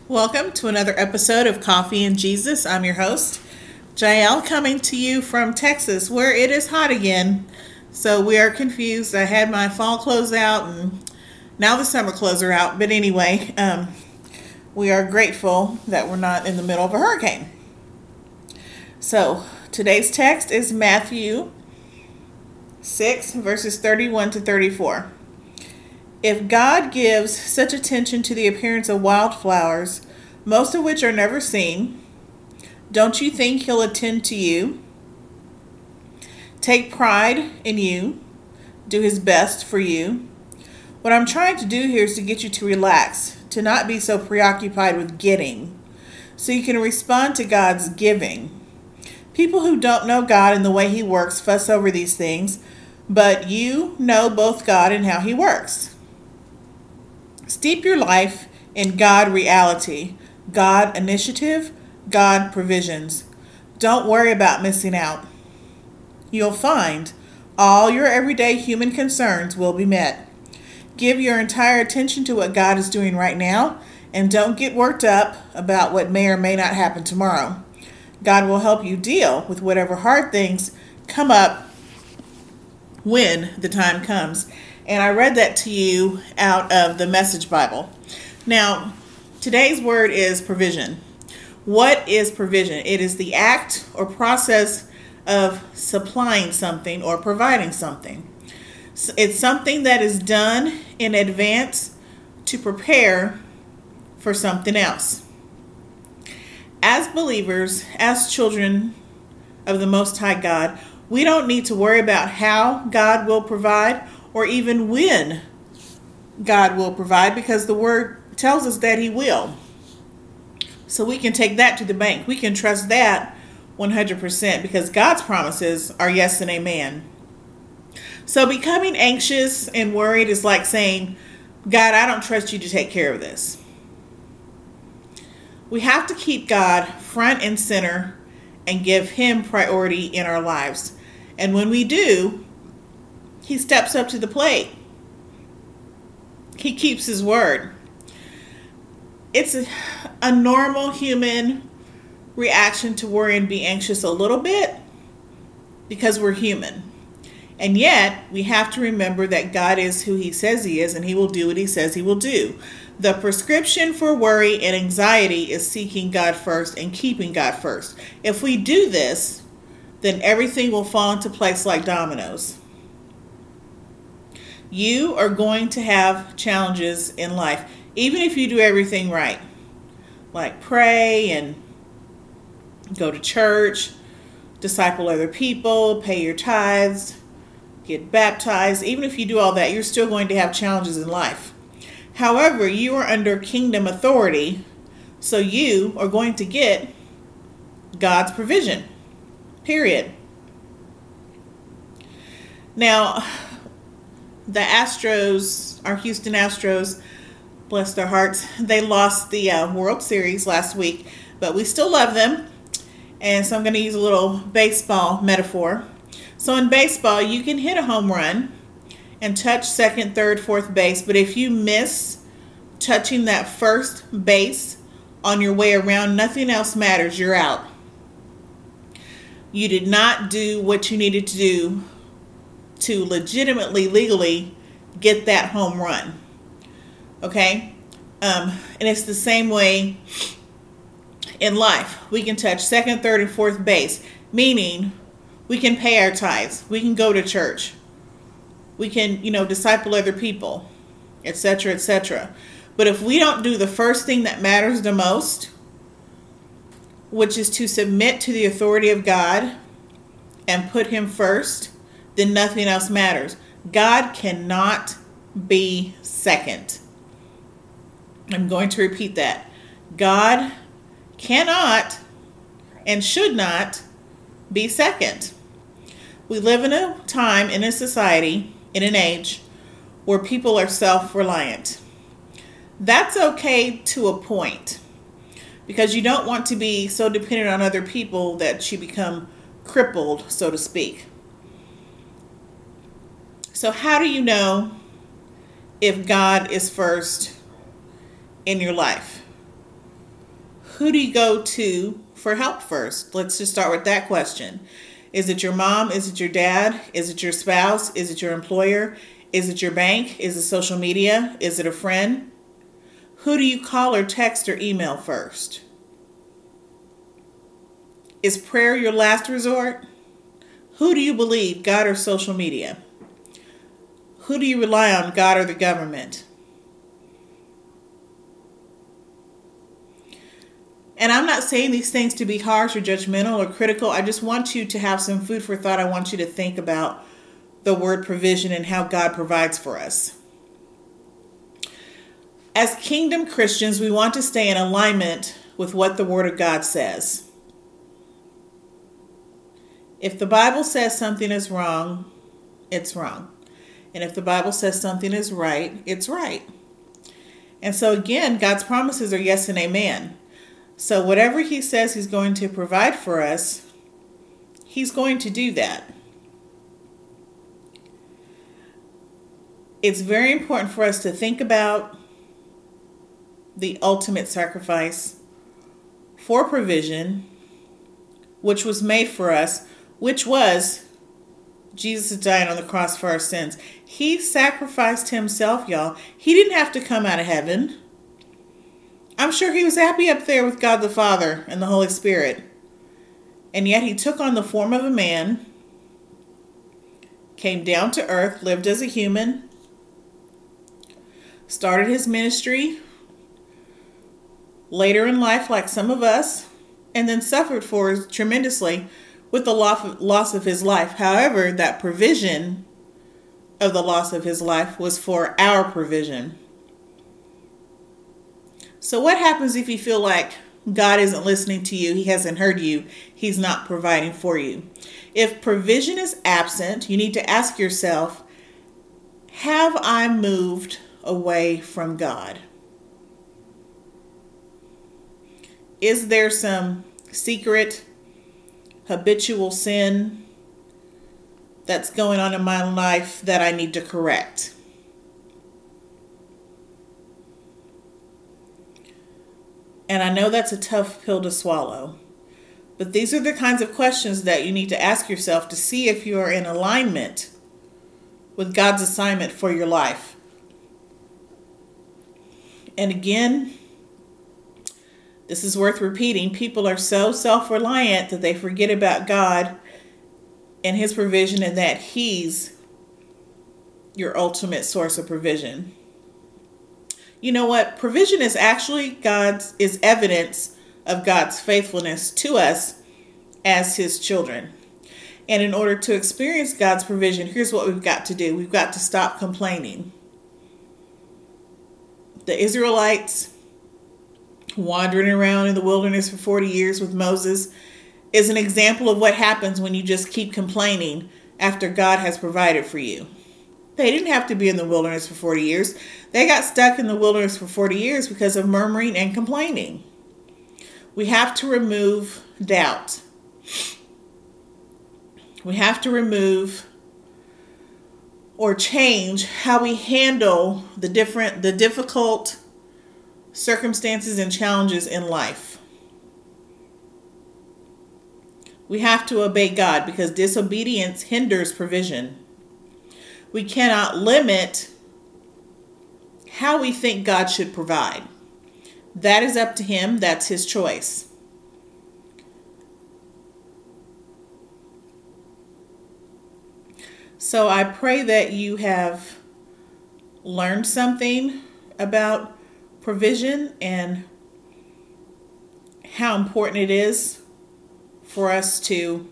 Welcome to another episode of Coffee and Jesus. I'm your host, Jael, coming to you from Texas, where it is hot again. So we are confused. I had my fall clothes out, and now the summer clothes are out. But anyway, we are grateful that we're not in the middle of a hurricane. So today's text is Matthew 6, verses 31 to 34. If God gives such attention to the appearance of wildflowers, most of which are never seen, don't you think He'll attend to you, take pride in you, do His best for you? What I'm trying to do here is to get you to relax, to not be so preoccupied with getting, so you can respond to God's giving. People who don't know God and the way He works fuss over these things, but you know both God and how He works. Steep your life in God reality, God initiative, God provisions. Don't worry about missing out. You'll find all your everyday human concerns will be met. Give your entire attention to what God is doing right now, and don't get worked up about what may or may not happen tomorrow. God will help you deal with whatever hard things come up when the time comes. And I read that to you out of the Message Bible. Now, today's word is provision. What is provision? It is the act or process of supplying something or providing something. It's something that is done in advance to prepare for something else. As believers, as children of the Most High God, we don't need to worry about how God will provide or even when God will provide, because the word tells us that He will. So we can take that to the bank. We can trust that 100% because God's promises are yes and amen. So becoming anxious and worried is like saying, God, I don't trust you to take care of this. We have to keep God front and center and give Him priority in our lives. And when we do, He steps up to the plate. He keeps His word. It's a normal human reaction to worry and be anxious a little bit because we're human. And yet, we have to remember that God is who He says He is, and He will do what He says He will do. The prescription for worry and anxiety is seeking God first and keeping God first. If we do this, then everything will fall into place like dominoes. You are going to have challenges in life, even if you do everything right. Like pray and go to church, disciple other people, pay your tithes, get baptized. Even if you do all that, you're still going to have challenges in life. However, you are under kingdom authority, so you are going to get God's provision. Period. Now, the Astros, our Houston Astros, bless their hearts, they lost the World Series last week, but we still love them. And so I'm going to use a little baseball metaphor. So in baseball, you can hit a home run and touch second, third, fourth base, but if you miss touching that first base on your way around, nothing else matters. You're out. You did not do what you needed to do to legitimately, legally get that home run. Okay? And it's the same way in life. We can touch second, third, and fourth base, meaning we can pay our tithes. We can go to church. We can, disciple other people, etc., etc. But if we don't do the first thing that matters the most, which is to submit to the authority of God and put Him first, then nothing else matters. God cannot be second. I'm going to repeat that. God cannot and should not be second. We live in a time, in a society, in an age where people are self-reliant. That's okay to a point, because you don't want to be so dependent on other people that you become crippled, so to speak. So how do you know if God is first in your life? Who do you go to for help first? Let's just start with that question. Is it your mom? Is it your dad? Is it your spouse? Is it your employer? Is it your bank? Is it social media? Is it a friend? Who do you call or text or email first? Is prayer your last resort? Who do you believe, God or social media? Who do you rely on, God or the government? And I'm not saying these things to be harsh or judgmental or critical. I just want you to have some food for thought. I want you to think about the word provision and how God provides for us. As kingdom Christians, we want to stay in alignment with what the Word of God says. If the Bible says something is wrong, it's wrong. And if the Bible says something is right, it's right. And so again, God's promises are yes and amen. So whatever He says He's going to provide for us, He's going to do that. It's very important for us to think about the ultimate sacrifice for provision, which was made for us, which was Jesus dying on the cross for our sins. He sacrificed Himself, y'all. He didn't have to come out of heaven. I'm sure He was happy up there with God the Father and the Holy Spirit. And yet He took on the form of a man, came down to earth, lived as a human, started His ministry later in life like some of us, and then suffered for tremendously with the loss of His life. However, that provision of the loss of His life was for our provision. So what happens if you feel like God isn't listening to you, He hasn't heard you, He's not providing for you? If provision is absent, you need to ask yourself, have I moved away from God? Is there some secret, habitual sin that's going on in my life that I need to correct? And I know that's a tough pill to swallow, but these are the kinds of questions that you need to ask yourself to see if you are in alignment with God's assignment for your life. And again, this is worth repeating. People are so self-reliant that they forget about God and His provision, and that He's your ultimate source of provision. You know what? Provision is actually is evidence of God's faithfulness to us as His children. And in order to experience God's provision, here's what we've got to do. We've got to stop complaining. The Israelites wandering around in the wilderness for 40 years with Moses is an example of what happens when you just keep complaining after God has provided for you. They didn't have to be in the wilderness for 40 years. They got stuck in the wilderness for 40 years because of murmuring and complaining. We have to remove doubt. We have to remove or change how we handle the difficult circumstances and challenges in life. We have to obey God because disobedience hinders provision. We cannot limit how we think God should provide. That is up to Him. That's His choice. So I pray that you have learned something about provision and how important it is for us to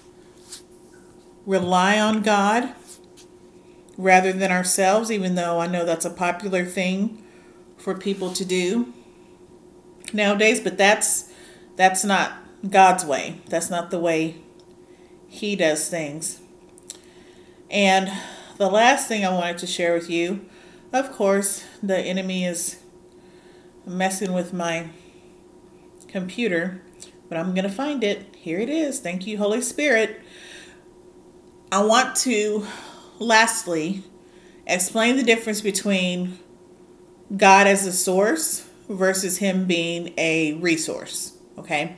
rely on God rather than ourselves, even though I know that's a popular thing for people to do nowadays, but that's not God's way. That's not the way He does things. And the last thing I wanted to share with you, of course, the enemy is messing with my computer, but I'm going to find it. Here it is. Thank you, Holy Spirit. I want to lastly explain the difference between God as the source versus him being a resource. Okay?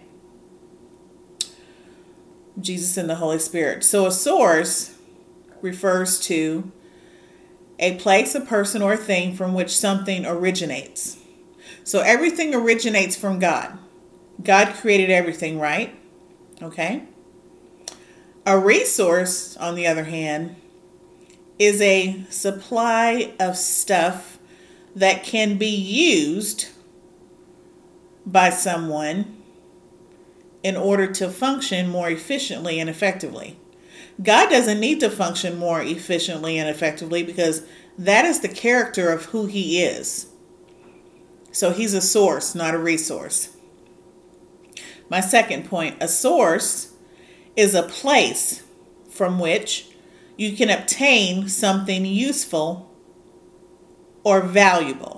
Jesus and the Holy Spirit. So a source refers to a place, a person, or a thing from which something originates. So everything originates from God. God created everything, right? Okay? A resource, on the other hand, is a supply of stuff that can be used by someone in order to function more efficiently and effectively. God doesn't need to function more efficiently and effectively because that is the character of who he is. So he's a source, not a resource. My second point, a source is a place from which you can obtain something useful or valuable.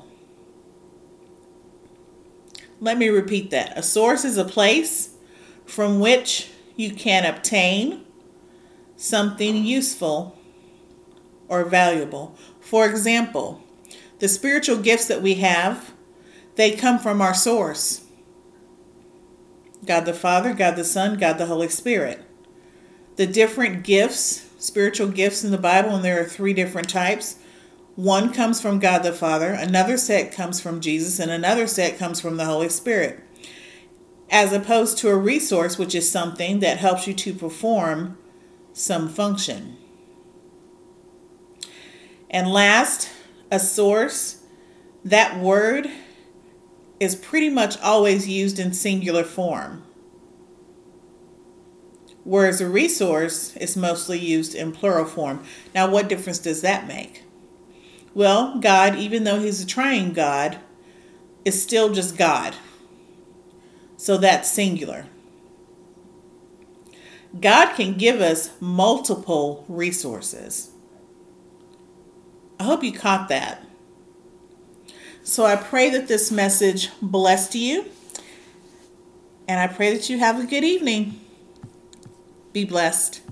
Let me repeat that. A source is a place from which you can obtain something useful or valuable. For example, the spiritual gifts that we have, they come from our source. God the Father, God the Son, God the Holy Spirit. The different gifts, spiritual gifts in the Bible, and there are 3 different types. One comes from God the Father, another set comes from Jesus, and another set comes from the Holy Spirit. As opposed to a resource, which is something that helps you to perform some function. And last, a source, that word is pretty much always used in singular form, whereas a resource is mostly used in plural form. Now, what difference does that make? Well, God, even though he's a triune God, is still just God. So that's singular. God can give us multiple resources. I hope you caught that. So I pray that this message blessed you, and I pray that you have a good evening. Be blessed.